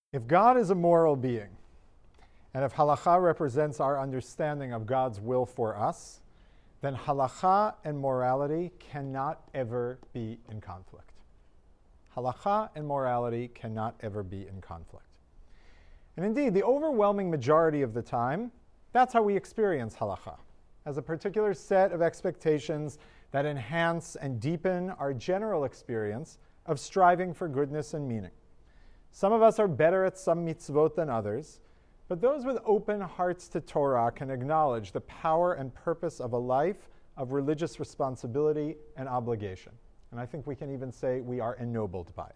If God is a moral being, and if halakha represents our understanding of God's will for us, then halakha and morality cannot ever be in conflict. Halakha and morality cannot ever be in conflict. And indeed, the overwhelming majority of the time, that's how we experience halakha, as a particular set of expectations that enhance and deepen our general experience of striving for goodness and meaning. Some of us are better at some mitzvot than others, but those with open hearts to Torah can acknowledge the power and purpose of a life of religious responsibility and obligation. And I think we can even say we are ennobled by it.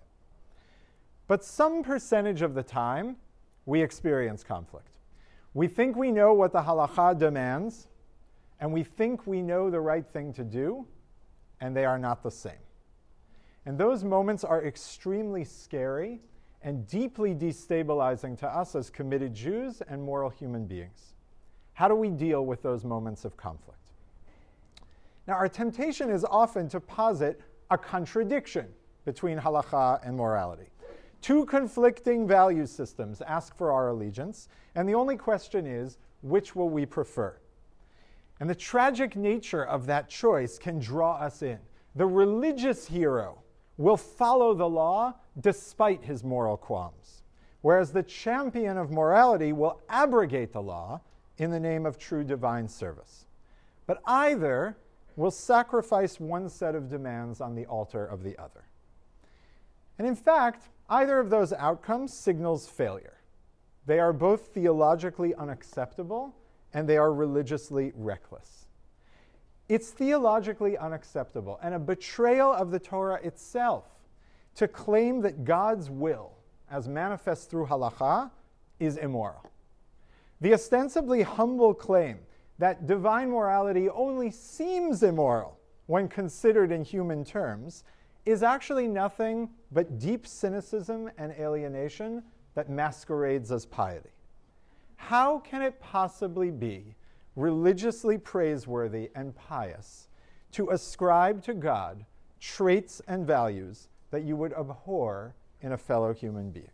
But some percentage of the time, we experience conflict. We think we know what the halakha demands, and we think we know the right thing to do, and they are not the same. And those moments are extremely scary and deeply destabilizing to us as committed Jews and moral human beings. How do we deal with those moments of conflict? Now, our temptation is often to posit a contradiction between halakha and morality. Two conflicting value systems ask for our allegiance, and the only question is, which will we prefer? And the tragic nature of that choice can draw us in. The religious hero will follow the law despite his moral qualms, whereas the champion of morality will abrogate the law in the name of true divine service. But either will sacrifice one set of demands on the altar of the other. And in fact, either of those outcomes signals failure. They are both theologically unacceptable and they are religiously reckless. It's theologically unacceptable and a betrayal of the Torah itself to claim that God's will, as manifest through halakha, is immoral. The ostensibly humble claim that divine morality only seems immoral when considered in human terms is actually nothing but deep cynicism and alienation that masquerades as piety. How can it possibly be religiously praiseworthy and pious to ascribe to God traits and values that you would abhor in a fellow human being?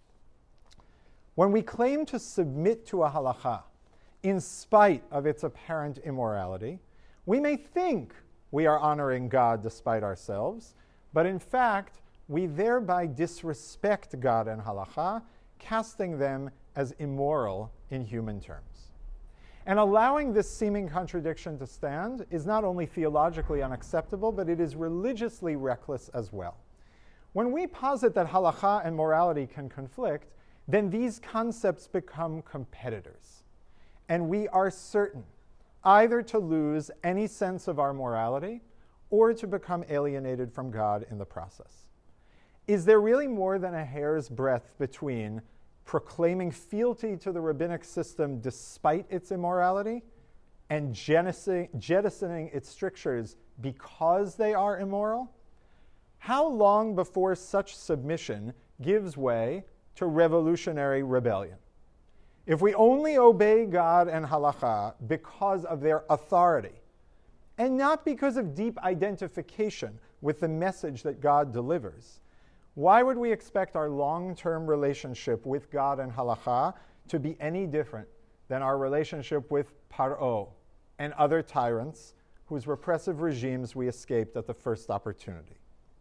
When we claim to submit to a halakha in spite of its apparent immorality, we may think we are honoring God despite ourselves, but in fact, we thereby disrespect God and halakha, casting them as immoral in human terms. And allowing this seeming contradiction to stand is not only theologically unacceptable, but it is religiously reckless as well. When we posit that halakha and morality can conflict, then these concepts become competitors. And we are certain either to lose any sense of our morality or to become alienated from God in the process. Is there really more than a hair's breadth between proclaiming fealty to the rabbinic system despite its immorality and jettisoning its strictures because they are immoral? How long before such submission gives way to revolutionary rebellion? If we only obey God and halakha because of their authority, and not because of deep identification with the message that God delivers, why would we expect our long-term relationship with God and halakha to be any different than our relationship with Paro and other tyrants whose repressive regimes we escaped at the first opportunity?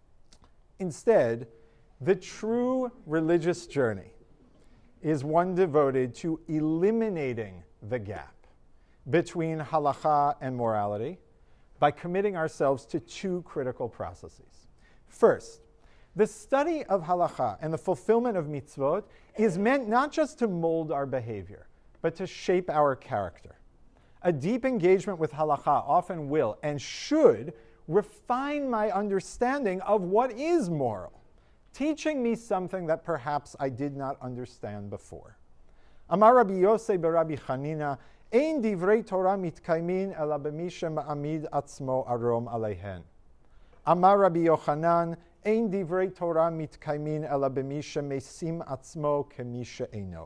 Instead, the true religious journey is one devoted to eliminating the gap between halakha and morality by committing ourselves to two critical processes. First, the study of halakha and the fulfillment of mitzvot is meant not just to mold our behavior, but to shape our character. A deep engagement with halakha often will and should refine my understanding of what is moral, teaching me something that perhaps I did not understand before. Amar Rabbi Yosei b'Rabbi Chanina, ein divrei Torah mitkaimin ela b'mi shema'amid atzmo arom aleihen. Amar Rabbi Yochanan, ein divrei Torah mitkaimin ela b'mi shemesim atzmo kemi she'eino.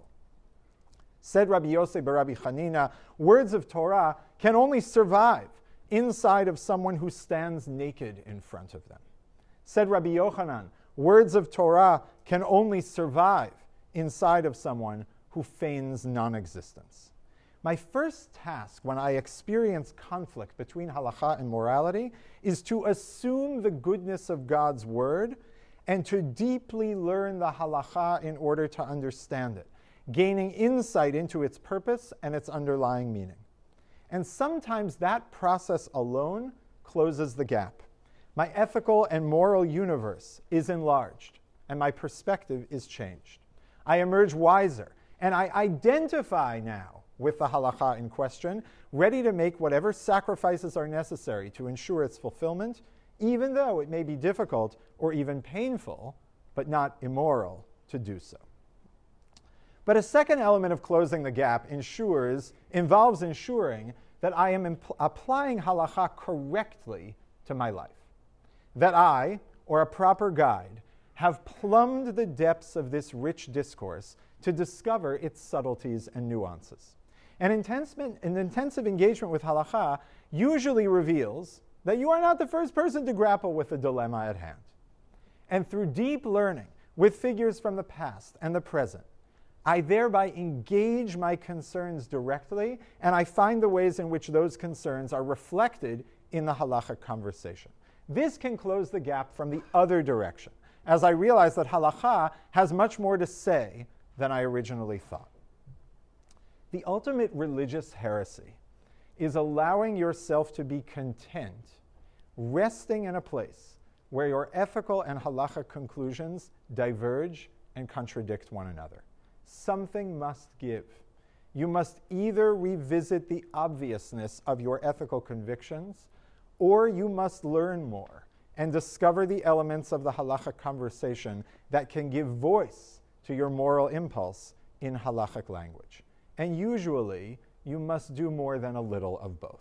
Said Rabbi Yosei b'Rabbi Chanina, words of Torah can only survive inside of someone who stands naked in front of them. Said Rabbi Yochanan, words of Torah can only survive inside of someone who feigns non-existence. My first task when I experience conflict between halakha and morality is to assume the goodness of God's word and to deeply learn the halakha in order to understand it, gaining insight into its purpose and its underlying meaning. And sometimes that process alone closes the gap. My ethical and moral universe is enlarged, and my perspective is changed. I emerge wiser, and I identify now with the halakha in question, ready to make whatever sacrifices are necessary to ensure its fulfillment, even though it may be difficult or even painful, but not immoral to do so. But a second element of closing the gap involves ensuring that I am applying halakha correctly to my life. That I, or a proper guide, have plumbed the depths of this rich discourse to discover its subtleties and nuances. An intensive engagement with halakha usually reveals that you are not the first person to grapple with the dilemma at hand. And through deep learning with figures from the past and the present, I thereby engage my concerns directly, and I find the ways in which those concerns are reflected in the halachic conversation. This can close the gap from the other direction, as I realize that halakha has much more to say than I originally thought. The ultimate religious heresy is allowing yourself to be content, resting in a place where your ethical and halachic conclusions diverge and contradict one another. Something must give. You must either revisit the obviousness of your ethical convictions, or you must learn more and discover the elements of the halachic conversation that can give voice to your moral impulse in halachic language. And usually, you must do more than a little of both.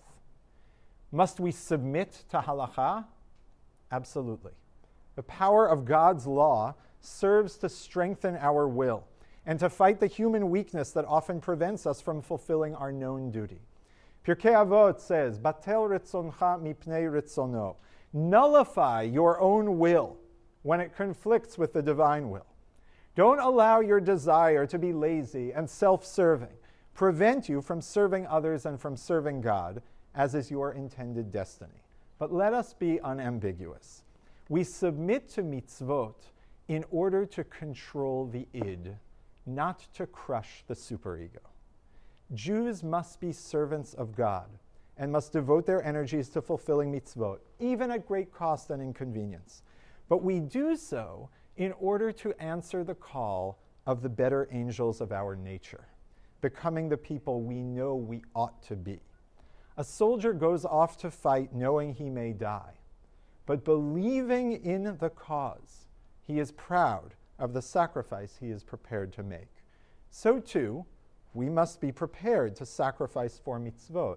Must we submit to halakha? Absolutely. The power of God's law serves to strengthen our will and to fight the human weakness that often prevents us from fulfilling our known duty. Pirkei Avot says, Batel ritzoncha mipnei ritzono. Nullify your own will when it conflicts with the divine will. Don't allow your desire to be lazy and self-serving prevent you from serving others and from serving God, as is your intended destiny. But let us be unambiguous. We submit to mitzvot in order to control the id, not to crush the superego. Jews must be servants of God and must devote their energies to fulfilling mitzvot, even at great cost and inconvenience. But we do so in order to answer the call of the better angels of our nature, becoming the people we know we ought to be. A soldier goes off to fight knowing he may die, but believing in the cause, he is proud of the sacrifice he is prepared to make. So too, we must be prepared to sacrifice for mitzvot.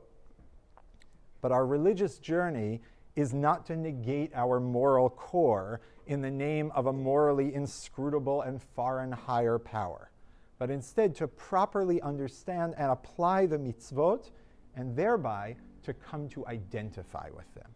But our religious journey is not to negate our moral core in the name of a morally inscrutable and foreign higher power, but instead to properly understand and apply the mitzvot and thereby to come to identify with them.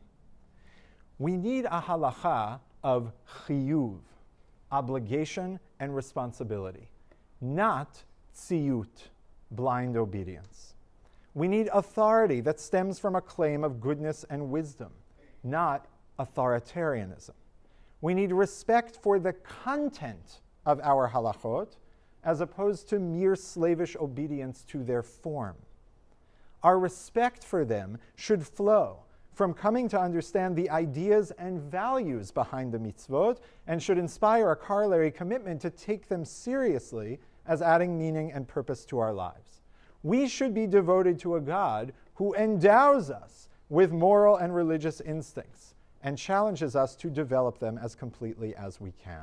We need a halakha of chiyuv, obligation and responsibility, not tziyut, blind obedience. We need authority that stems from a claim of goodness and wisdom, not authoritarianism. We need respect for the content of our halachot, as opposed to mere slavish obedience to their form. Our respect for them should flow from coming to understand the ideas and values behind the mitzvot and should inspire a corollary commitment to take them seriously as adding meaning and purpose to our lives. We should be devoted to a God who endows us with moral and religious instincts and challenges us to develop them as completely as we can.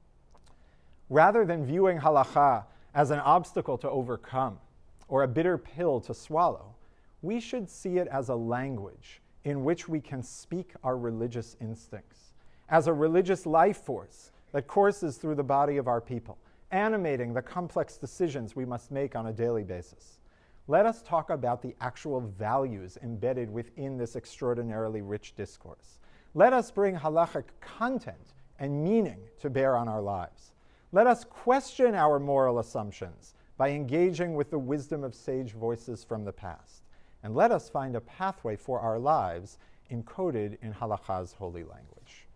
Rather than viewing halakha as an obstacle to overcome or a bitter pill to swallow, we should see it as a language in which we can speak our religious instincts, as a religious life force that courses through the body of our people, animating the complex decisions we must make on a daily basis. Let us talk about the actual values embedded within this extraordinarily rich discourse. Let us bring halachic content and meaning to bear on our lives. Let us question our moral assumptions by engaging with the wisdom of sage voices from the past. And let us find a pathway for our lives encoded in halakha's holy language.